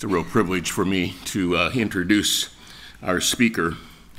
It's a real privilege for me to introduce our speaker.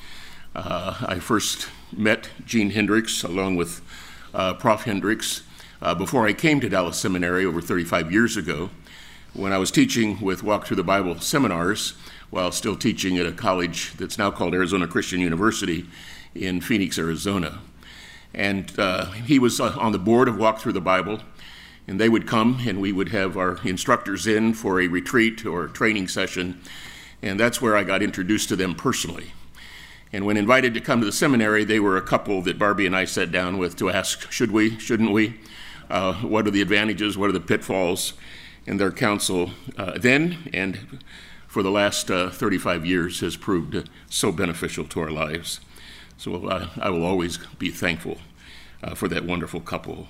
I first met Gene Hendricks along with Prof. Hendricks before I came to Dallas Seminary over 35 years ago when I was teaching with Walk Through the Bible seminars while still teaching at a college that's now called Arizona Christian University in Phoenix, Arizona. And he was on the board of Walk Through the Bible, and they would come and we would have our instructors in for a retreat or training session, and that's where I got introduced to them personally. And when invited to come to the seminary, they were a couple that Barbie and I sat down with to ask, should we, shouldn't we? What are the advantages, what are the pitfalls? And their counsel then and for the last 35 years has proved so beneficial to our lives. So I will always be thankful for that wonderful couple.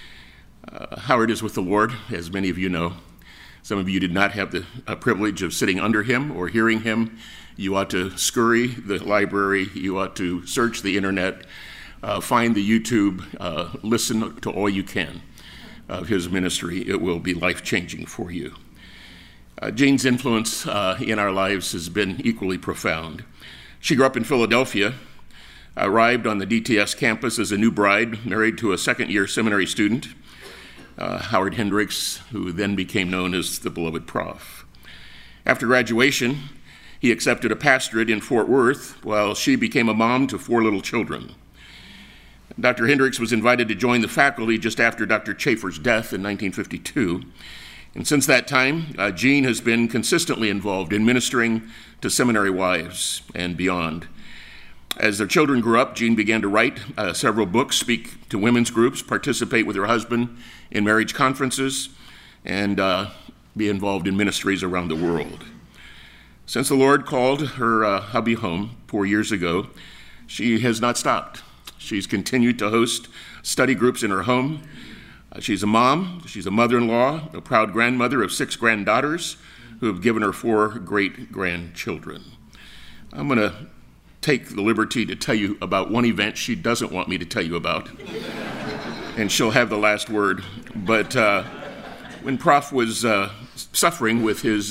Howard is with the Lord, as many of you know. Some of you did not have the privilege of sitting under him or hearing him. You ought to scurry the library. You ought to search the internet, find the YouTube, listen to all you can of his ministry. It will be life-changing for you. Jane's influence in our lives has been equally profound. She grew up in Philadelphia, arrived on the DTS campus as a new bride, married to a second-year seminary student, Howard Hendricks, who then became known as the beloved Prof. After graduation, he accepted a pastorate in Fort Worth while she became a mom to 4 little children. Dr. Hendricks was invited to join the faculty just after Dr. Chafer's death in 1952. And since that time, Gene has been consistently involved in ministering to seminary wives and beyond. As their children grew up, Gene began to write several books, speak to women's groups, participate with her husband in marriage conferences, and be involved in ministries around the world. Since the Lord called her hubby home 4 years ago, she has not stopped. She's continued to host study groups in her home. She's a mom, she's a mother-in-law, a proud grandmother of 6 granddaughters who have given her 4 great-grandchildren. I'm going to take the liberty to tell you about one event she doesn't want me to tell you about, and she'll have the last word. But when Prof was suffering with his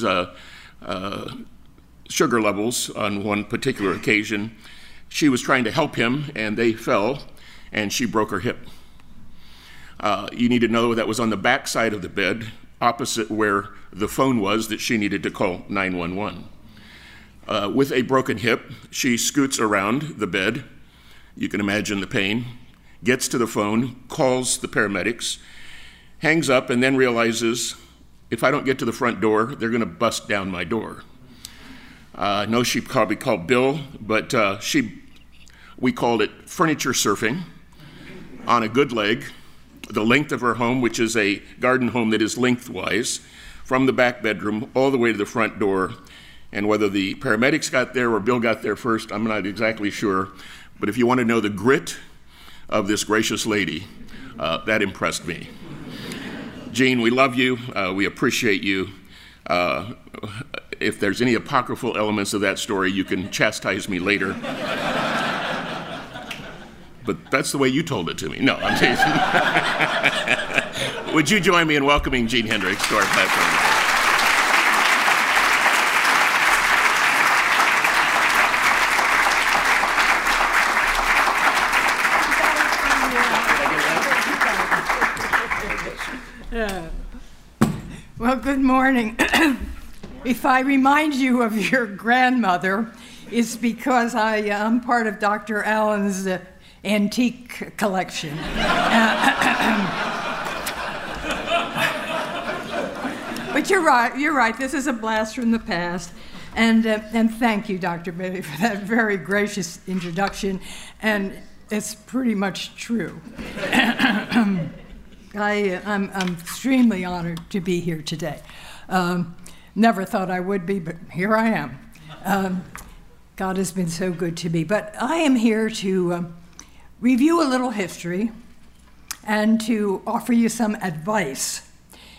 sugar levels on one particular occasion, she was trying to help him, and they fell, and she broke her hip. You need to know that was on the back side of the bed, opposite where the phone was that she needed to call 911. With a broken hip, she scoots around the bed. You can imagine the pain, gets to the phone, calls the paramedics, hangs up, and then realizes, if I don't get to the front door, they're going to bust down my door. I know she probably called Bill, but we called it furniture surfing on a good leg, the length of her home, which is a garden home that is lengthwise, from the back bedroom all the way to the front door. And whether the paramedics got there or Bill got there first, I'm not exactly sure. But if you want to know the grit of this gracious lady, that impressed me. Gene, we love you. We appreciate you. If there's any apocryphal elements of that story, you can chastise me later. But that's the way you told it to me. No, I'm teasing. Would you join me in welcoming Gene Hendricks to our platform? Well, good morning. If I remind you of your grandmother, it's because I am part of Dr. Allen's antique collection. But you're right. This is a blast from the past. And thank you, Dr. Bailey, for that very gracious introduction. And it's pretty much true. I'm extremely honored to be here today. Never thought I would be, but here I am. God has been so good to me. But I am here to review a little history and to offer you some advice.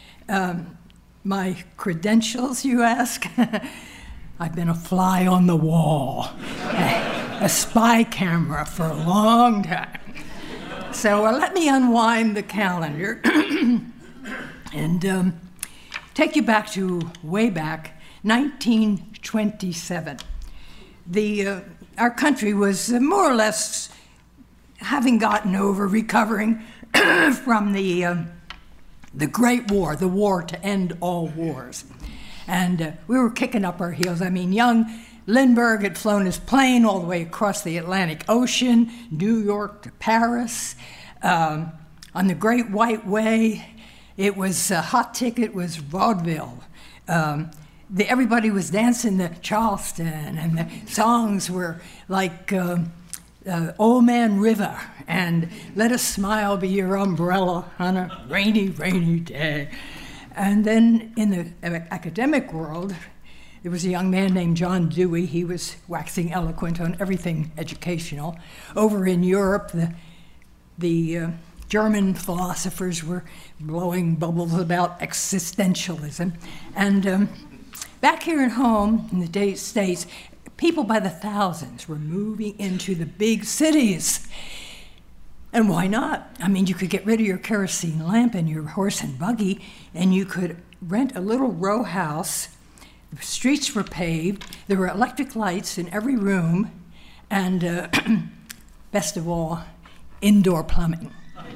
My credentials, you ask? I've been a fly on the wall, a spy camera for a long time. So let me unwind the calendar and take you back to way back 1927. Our country was more or less having gotten over, recovering from the Great War, the war to end all wars. And we were kicking up our heels. I mean, young Lindbergh had flown his plane all the way across the Atlantic Ocean, New York to Paris, on the Great White Way. It was a hot ticket, was vaudeville. Everybody was dancing the Charleston, and the songs were like Old Man River and Let a Smile Be Your Umbrella on a Rainy, Rainy Day. And then in the academic world, there was a young man named John Dewey. He was waxing eloquent on everything educational. Over in Europe, the German philosophers were blowing bubbles about existentialism. And back here at home in the States, people by the thousands were moving into the big cities. And why not? I mean, you could get rid of your kerosene lamp and your horse and buggy, and you could rent a little row house. The streets were paved. There were electric lights in every room, and best of all, indoor plumbing.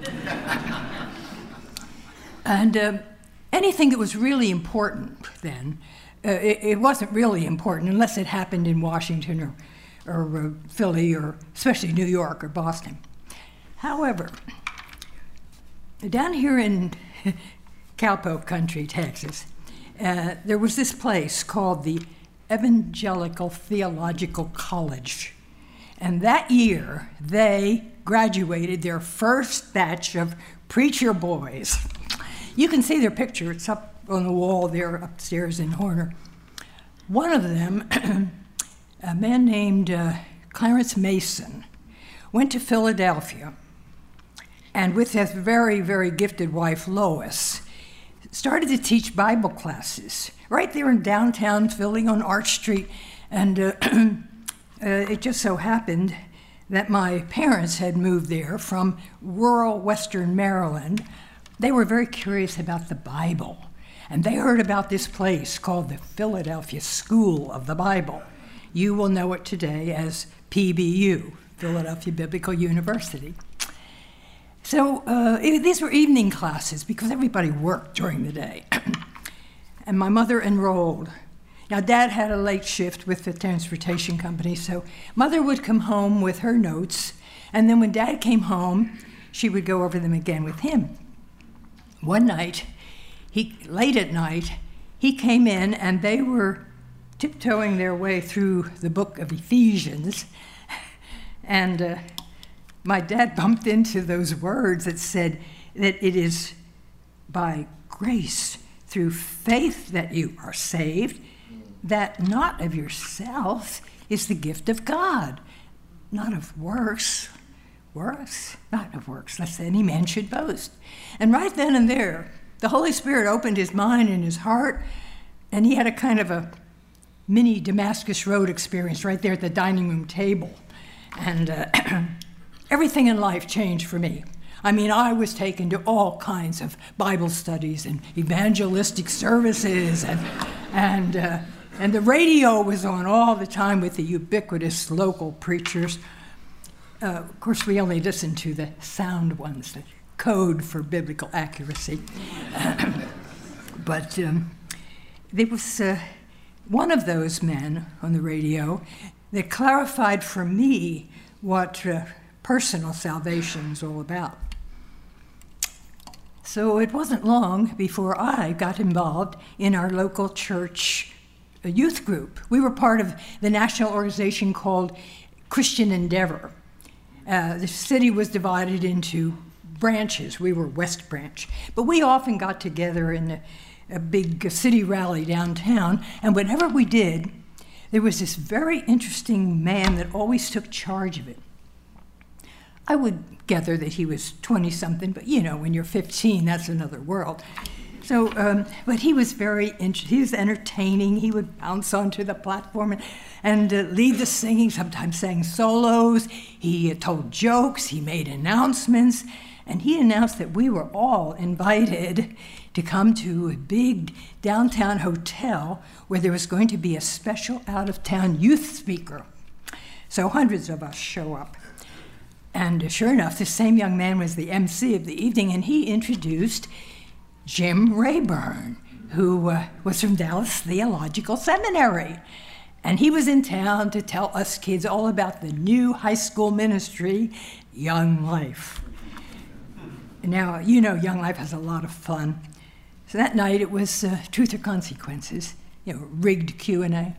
And anything that was really important then, it wasn't really important unless it happened in Washington or Philly, or especially New York or Boston. However, down here in Cowpoke Country, Texas, there was this place called the Evangelical Theological College. And that year, they graduated their first batch of preacher boys. You can see their picture. It's up on the wall there upstairs in Horner. One of them, a man named Clarence Mason, went to Philadelphia, and with his very, very gifted wife, Lois, started to teach Bible classes right there in downtown Philly on Arch Street. And it just so happened that my parents had moved there from rural western Maryland. They were very curious about the Bible, and they heard about this place called the Philadelphia School of the Bible. You will know it today as PBU, Philadelphia Biblical University. So these were evening classes because everybody worked during the day. And my mother enrolled. Now, Dad had a late shift with the transportation company, so Mother would come home with her notes, and then when Dad came home, she would go over them again with him. One night, late at night, he came in, and they were tiptoeing their way through the book of Ephesians, and my dad bumped into those words that said that it is by grace through faith that you are saved, that not of yourself is the gift of God, not of works, not of works, lest any man should boast. And right then and there, the Holy Spirit opened his mind and his heart, and he had a kind of a mini Damascus Road experience right there at the dining room table. And everything in life changed for me. I mean, I was taken to all kinds of Bible studies and evangelistic services, and the radio was on all the time with the ubiquitous local preachers. Of course, we only listened to the sound ones, the code for biblical accuracy. But there was one of those men on the radio that clarified for me what personal salvation is all about. So it wasn't long before I got involved in our local church youth group. We were part of the national organization called Christian Endeavor. The city was divided into branches. We were West Branch. But we often got together in a big city rally downtown, and whenever we did, there was this very interesting man that always took charge of it. I would gather that he was 20-something, but you know, when you're 15, that's another world. So, but he was he was entertaining. He would bounce onto the platform and lead the singing, sometimes sang solos. He told jokes, he made announcements, and he announced that we were all invited to come to a big downtown hotel where there was going to be a special out-of-town youth speaker. So hundreds of us show up. And sure enough, the same young man was the MC of the evening, and he introduced Jim Rayburn, who was from Dallas Theological Seminary. And he was in town to tell us kids all about the new high school ministry, Young Life. Now, you know Young Life has a lot of fun. So that night it was Truth or Consequences, rigged Q&A.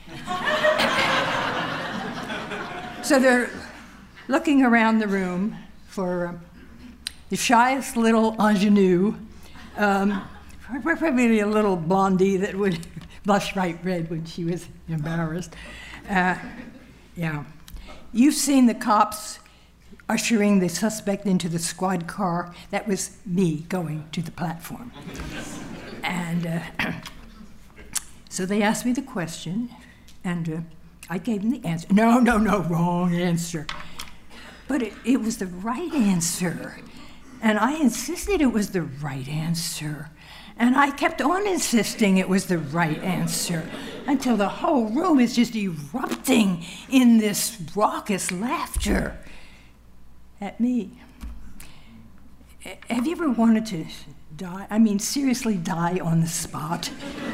So they're looking around the room for the shyest little ingenue, probably a little blondie that would blush bright red when she was embarrassed. Yeah. You've seen the cops ushering the suspect into the squad car. That was me going to the platform. And so they asked me the question, and I gave them the answer. No, wrong answer. But it was the right answer. And I insisted it was the right answer. And I kept on insisting it was the right answer until the whole room is just erupting in this raucous laughter at me. Have you ever wanted to die? I mean, seriously die on the spot?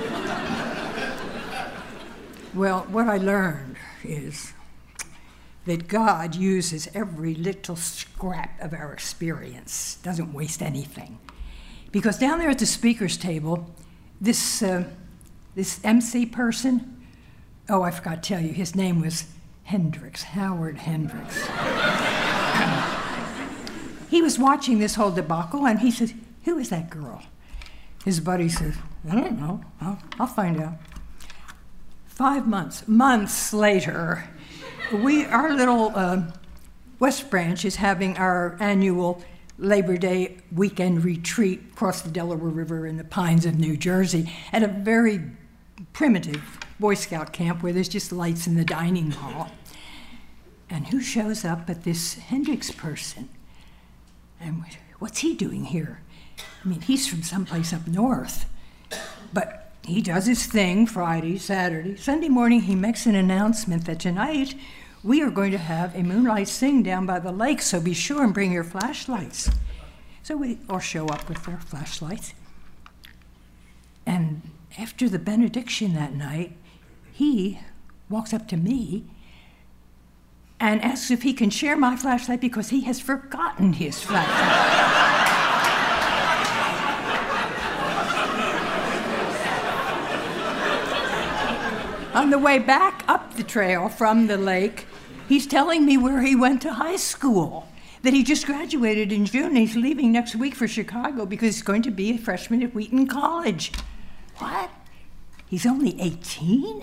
Well, what I learned is that God uses every little scrap of our experience, doesn't waste anything. Because down there at the speaker's table, this MC person, I forgot to tell you, his name was Hendricks, Howard Hendricks. He was watching this whole debacle, and he said, "Who is that girl?" His buddy said, "I don't know, I'll find out." 5 months later, our little West Branch is having our annual Labor Day weekend retreat across the Delaware River in the Pines of New Jersey at a very primitive Boy Scout camp where there's just lights in the dining hall. And who shows up but this Hendricks person? And what's he doing here? I mean, he's from someplace up north. But he does his thing Friday, Saturday. Sunday morning, he makes an announcement that tonight we are going to have a moonlight sing down by the lake, so be sure and bring your flashlights. So we all show up with our flashlights. And after the benediction that night, he walks up to me and asks if he can share my flashlight because he has forgotten his flashlight. On the way back up the trail from the lake, he's telling me where he went to high school, that he just graduated in June and he's leaving next week for Chicago because he's going to be a freshman at Wheaton College. What? He's only 18?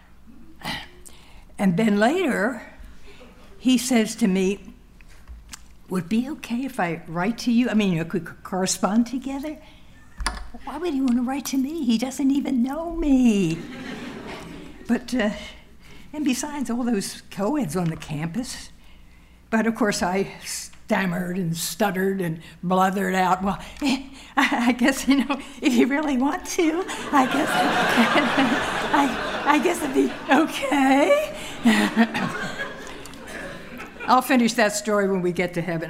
And then later, he says to me, "Would it be okay if I write to you? I mean, could we correspond together?" Why would he want to write to me? He doesn't even know me. But, and besides all those co-eds on the campus. But of course I stammered and stuttered and blubbered out, "Well, I guess, if you really want to, I guess it'd be okay." I'll finish that story when we get to heaven.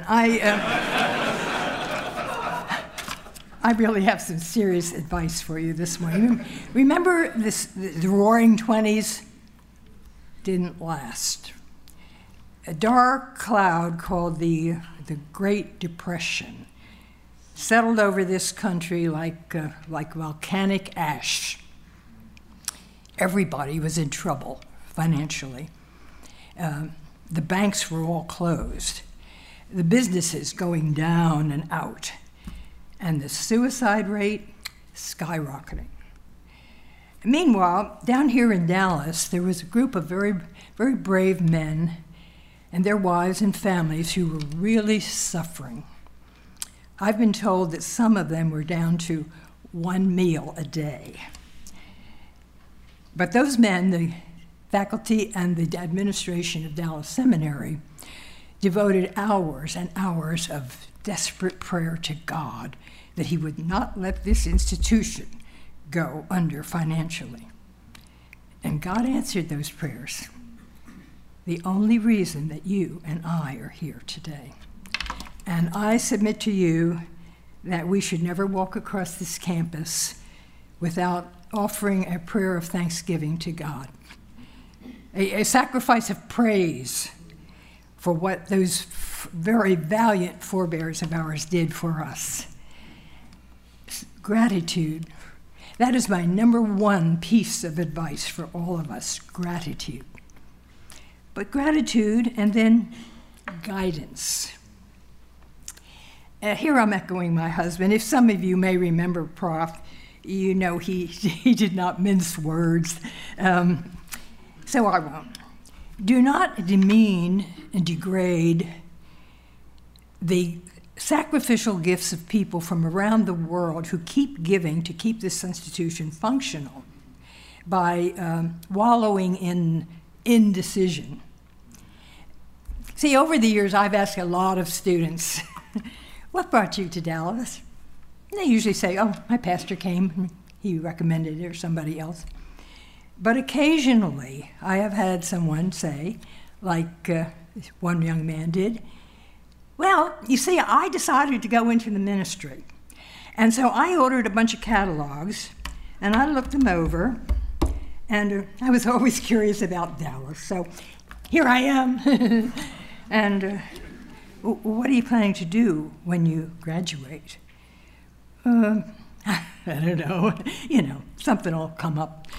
I really have some serious advice for you this morning. Remember the Roaring '20s didn't last. A dark cloud called the Great Depression settled over this country like volcanic ash. Everybody was in trouble financially. The banks were all closed. The businesses going down and out. And the suicide rate skyrocketing. Meanwhile, down here in Dallas, there was a group of very, very brave men and their wives and families who were really suffering. I've been told that some of them were down to one meal a day. But those men, the faculty and the administration of Dallas Seminary, devoted hours and hours of desperate prayer to God that he would not let this institution go under financially. And God answered those prayers. The only reason that you and I are here today. And I submit to you that we should never walk across this campus without offering a prayer of thanksgiving to God. A sacrifice of praise for what those very valiant forebears of ours did for us. Gratitude. That is my number one piece of advice for all of us, gratitude. But gratitude and then guidance. Here I'm echoing my husband. If some of you may remember Prof, you know he did not mince words, so I won't. Do not demean and degrade the sacrificial gifts of people from around the world who keep giving to keep this institution functional by wallowing in indecision. See, over the years, I've asked a lot of students, what brought you to Dallas? And they usually say, oh, my pastor came, he recommended it, or somebody else. But occasionally, I have had someone say, like one young man did, well, you see, I decided to go into the ministry. And so I ordered a bunch of catalogs, and I looked them over, and I was always curious about Dallas. So here I am. And what are you planning to do when you graduate? I don't know. You know, something will come up.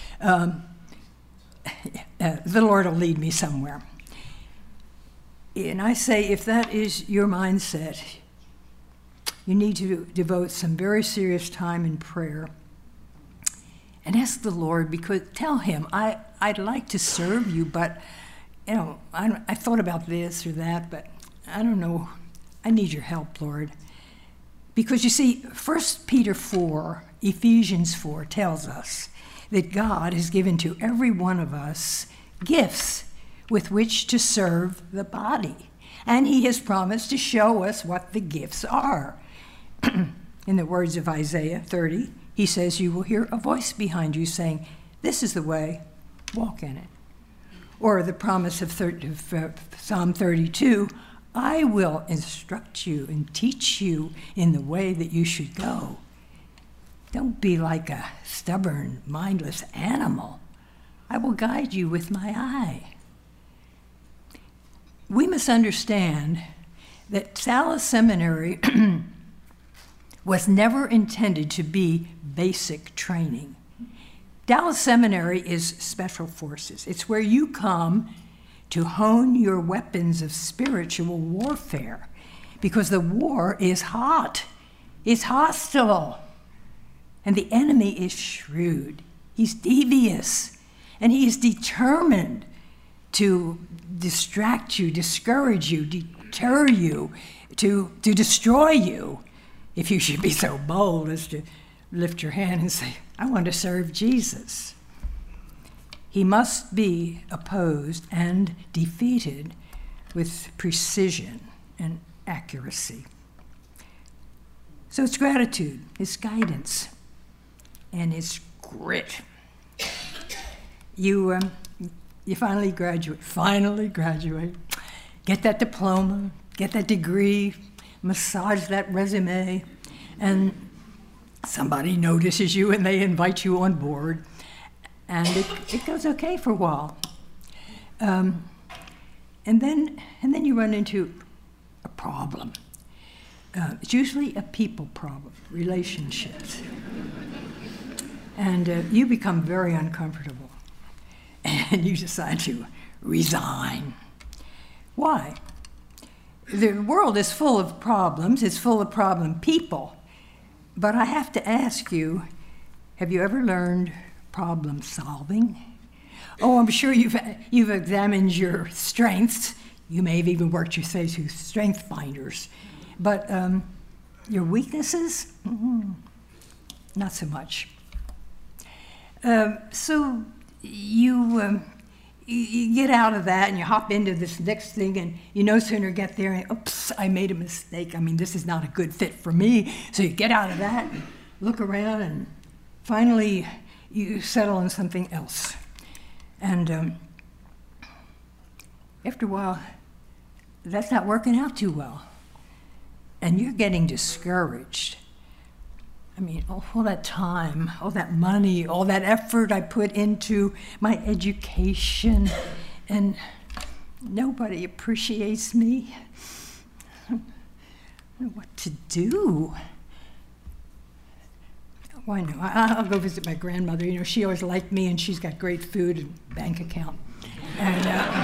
The Lord will lead me somewhere. And I say, if that is your mindset, you need to devote some very serious time in prayer and ask the Lord, because tell him, I'd like to serve you, but you know, I thought about this or that, but I don't know. I need your help, Lord. Because you see, 1 Peter 4, Ephesians 4 tells us that God has given to every one of us gifts with which to serve the body. And he has promised to show us what the gifts are. In the words of Isaiah 30, he says, you will hear a voice behind you saying, this is the way, walk in it. Or the promise of Psalm 32, I will instruct you and teach you in the way that you should go. Don't be like a stubborn, mindless animal. I will guide you with my eye. We must understand that Salis Seminary was never intended to be basic training. Dallas Seminary is special forces. It's where you come to hone your weapons of spiritual warfare, because the war is hot. It's hostile. And the enemy is shrewd. He's devious. And he is determined to distract you, discourage you, deter you, to destroy you, if you should be so bold as to lift your hand and say, I want to serve Jesus. He must be opposed and defeated with precision and accuracy. So it's gratitude, it's guidance, and it's grit. You finally graduate, get that diploma, get that degree, massage that resume, and somebody notices you and they invite you on board, and it goes okay for a while. And then you run into a problem. It's usually a people problem, relationships. And you become very uncomfortable, and you decide to resign. Why? The world is full of problems, it's full of problem people. But I have to ask you, have you ever learned problem solving? Oh, I'm sure you've examined your strengths. You may have even worked your way through strength finders. But your weaknesses? Not so much. So you you get out of that and you hop into this next thing, and you no sooner get there and, oops, I made a mistake. I mean, this is not a good fit for me. So you get out of that, and look around, and finally you settle on something else. And after a while, that's not working out too well. And you're getting discouraged. I mean, all that time, all that money, all that effort I put into my education, and nobody appreciates me. I don't know what to do. Why no? I'll go visit my grandmother. You know, she always liked me, and she's got great food and bank account. And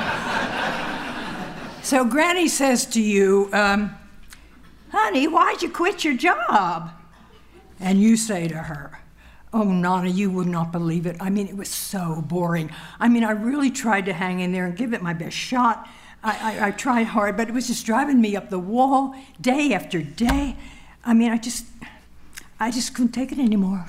so Granny says to you, honey, why'd you quit your job? And you say to her, oh, Nana, you would not believe it. I mean, it was so boring. I mean, I really tried to hang in there and give it my best shot. I tried hard, but it was just driving me up the wall day after day. I mean, I just couldn't take it anymore.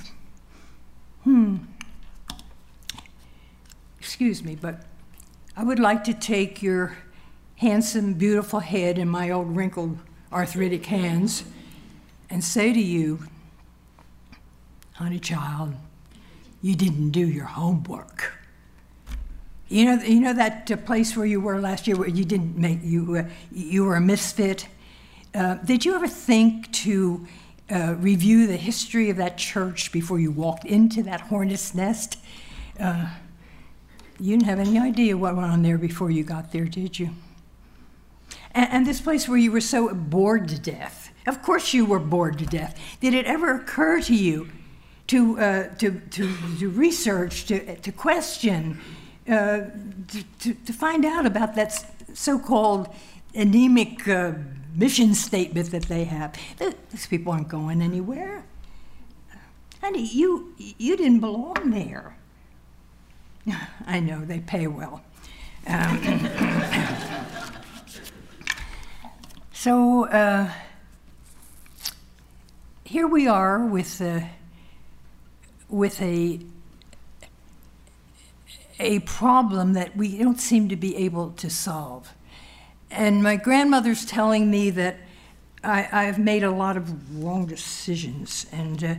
Excuse me, but I would like to take your handsome, beautiful head in my old wrinkled arthritic hands and say to you, honey child, you didn't do your homework. You know that place where you were last year where you didn't make, you were a misfit? Did you ever think to review the history of that church before you walked into that hornet's nest? You didn't have any idea what went on there before you got there, did you? And this place where you were so bored to death. Of course you were bored to death. Did it ever occur to you to research, to question, to find out about that so-called anemic mission statement that they have? These people aren't going anywhere. Honey, you didn't belong there. I know, they pay well. So here we are with a problem that we don't seem to be able to solve. And my grandmother's telling me that I've made a lot of wrong decisions, and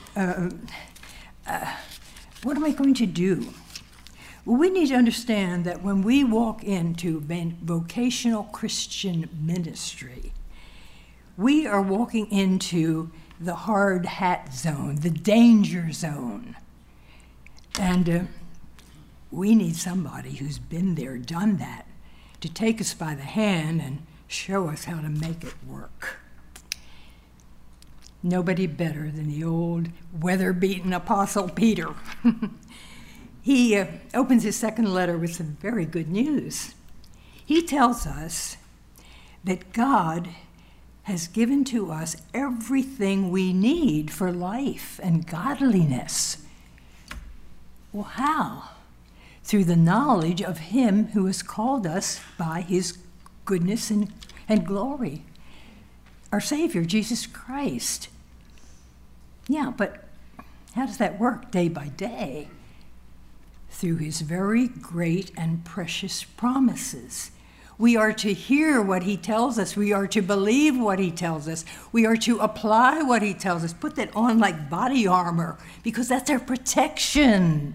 what am I going to do? Well, we need to understand that when we walk into vocational Christian ministry, we are walking into the hard hat zone, the danger zone. And we need somebody who's been there, done that, to take us by the hand and show us how to make it work. Nobody better than the old weather-beaten Apostle Peter. He opens his second letter with some very good news. He tells us that God has given to us everything we need for life and godliness. Well, how? Through the knowledge of him who has called us by his goodness and glory, our Savior, Jesus Christ. Yeah, but how does that work day by day? Through his very great and precious promises. We are to hear what he tells us. We are to believe what he tells us. We are to apply what he tells us. Put that on like body armor, because that's our protection.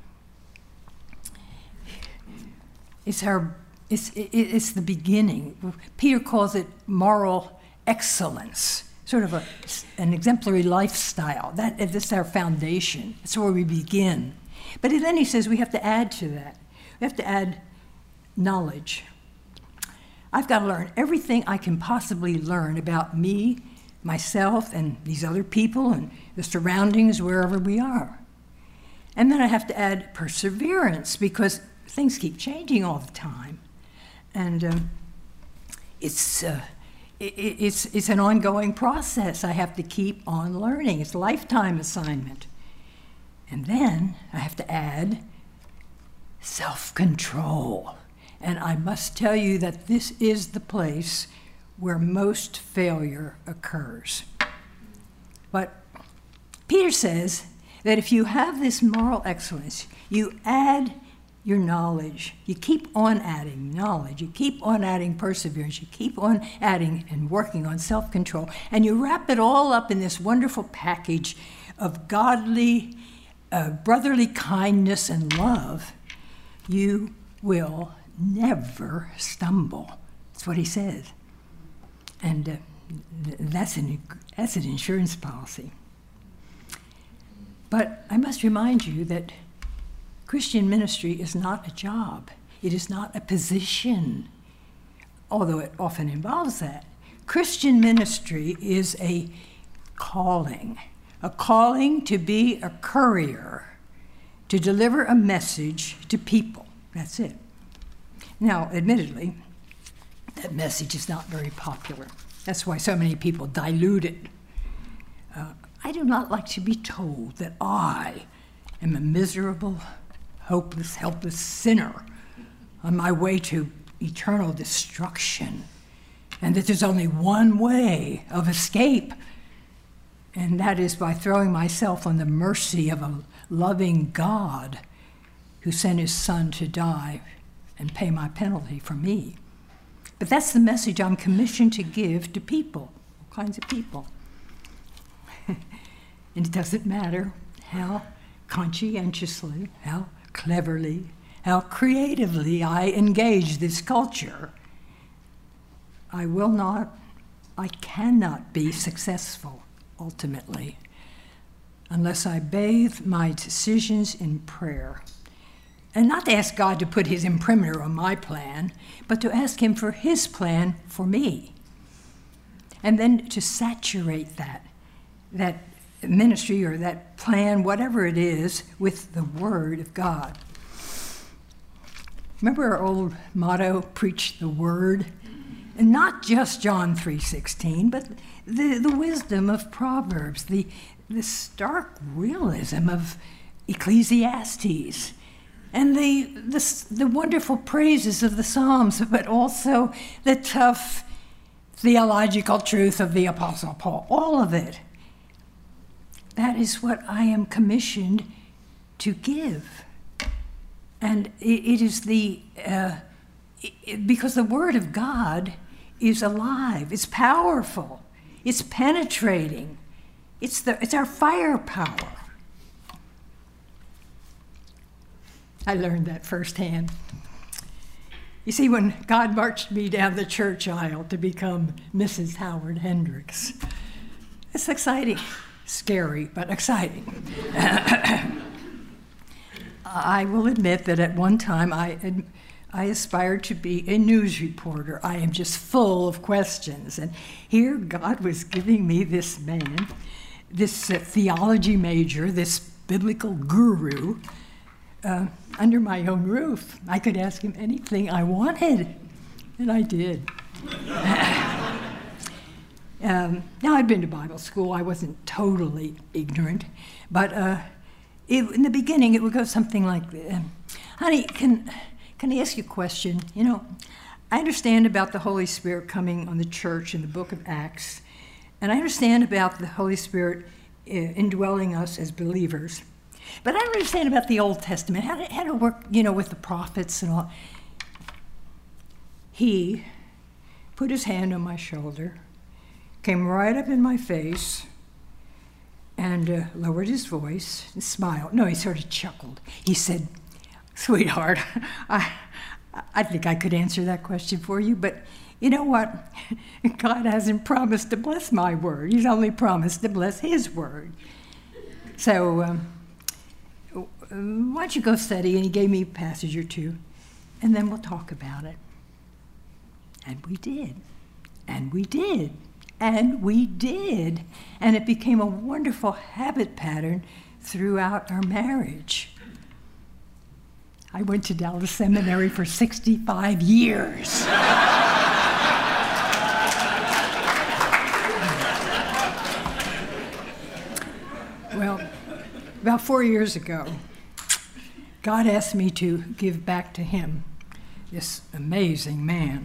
It's the beginning. Peter calls it moral excellence, sort of an exemplary lifestyle. That's our foundation. That's where we begin. But then he says we have to add to that. We have to add knowledge. I've got to learn everything I can possibly learn about me, myself, and these other people, and the surroundings wherever we are. And then I have to add perseverance, because things keep changing all the time. And it's an ongoing process. I have to keep on learning. It's a lifetime assignment. And then I have to add self-control. And I must tell you that this is the place where most failure occurs. But Peter says that if you have this moral excellence, you add your knowledge. You keep on adding knowledge. You keep on adding perseverance. You keep on adding and working on self-control. And you wrap it all up in this wonderful package of godly, brotherly kindness and love. You will never stumble. That's what he says. And that's an insurance policy. But I must remind you that Christian ministry is not a job. It is not a position, although it often involves that. Christian ministry is a calling to be a courier, to deliver a message to people. That's it. Now, admittedly, that message is not very popular. That's why so many people dilute it. I do not like to be told that I am a miserable, hopeless, helpless sinner on my way to eternal destruction, and that there's only one way of escape, and that is by throwing myself on the mercy of a loving God who sent his Son to die and pay my penalty for me. But that's the message I'm commissioned to give to people, all kinds of people. And it doesn't matter how conscientiously, how cleverly, how creatively I engage this culture. I cannot be successful, ultimately, unless I bathe my decisions in prayer. And not to ask God to put his imprimatur on my plan, but to ask him for his plan for me. And then to saturate that ministry or that plan, whatever it is, with the Word of God. Remember our old motto, preach the Word? And not just John 3:16, but the wisdom of Proverbs, the stark realism of Ecclesiastes, and the wonderful praises of the Psalms, but also the tough theological truth of the Apostle Paul, all of it. That is what I am commissioned to give. And it is because the Word of God is alive, it's powerful, it's penetrating, it's our firepower. I learned that firsthand. You see, when God marched me down the church aisle to become Mrs. Howard Hendricks, it's exciting. Scary, but exciting. I will admit that at one time I aspired to be a news reporter. I am just full of questions. And here God was giving me this man, this theology major, this biblical guru, under my own roof. I could ask him anything I wanted, and I did. Now, I'd been to Bible school. I wasn't totally ignorant, but in the beginning, it would go something like, honey, can I ask you a question? You know, I understand about the Holy Spirit coming on the church in the book of Acts, and I understand about the Holy Spirit indwelling us as believers, but I don't understand about the Old Testament, how to work, with the prophets and all. He put his hand on my shoulder, came right up in my face, and lowered his voice and smiled. No, he sort of chuckled. He said, "Sweetheart, I think I could answer that question for you, but you know what? God hasn't promised to bless my word. He's only promised to bless his word. So why don't you go study?" And he gave me a passage or two, and then we'll talk about it. And we did. And we did. And we did. And it became a wonderful habit pattern throughout our marriage. I went to Dallas Seminary for 65 years. Well, about 4 years ago, God asked me to give back to him this amazing man.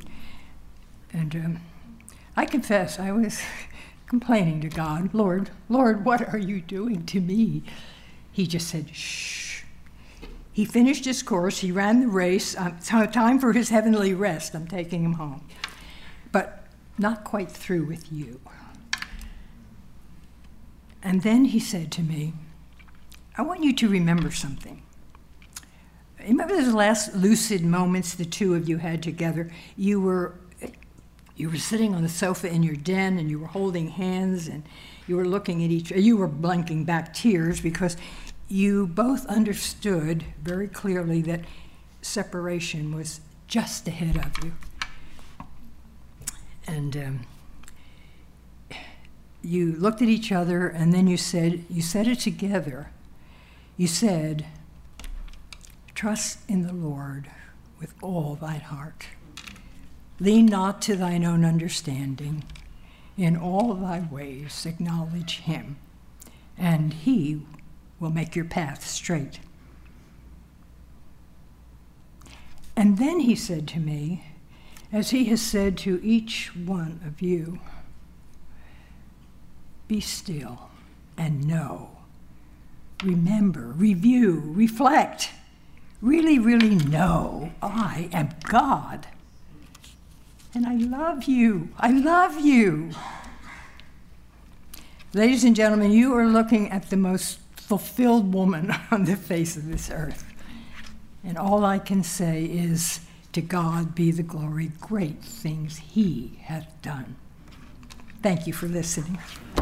And I confess, I was complaining to God, Lord, what are you doing to me? He just said, shh. He finished his course. He ran the race. Time for his heavenly rest. I'm taking him home. But not quite through with you. And then he said to me, I want you to remember something. Remember those last lucid moments the two of you had together? You were sitting on the sofa in your den, and you were holding hands, and you were looking at each other. You were blinking back tears because you both understood very clearly that separation was just ahead of you. And you looked at each other, and then you said it together. You said, trust in the Lord with all thine heart. Lean not to thine own understanding. In all thy ways acknowledge him, and he will make your path straight. And then he said to me, as he has said to each one of you, be still and know. Remember, review, reflect. Really, really know I am God. And I love you. I love you. Ladies and gentlemen, you are looking at the most fulfilled woman on the face of this earth. And all I can say is, to God be the glory, great things he hath done. Thank you for listening.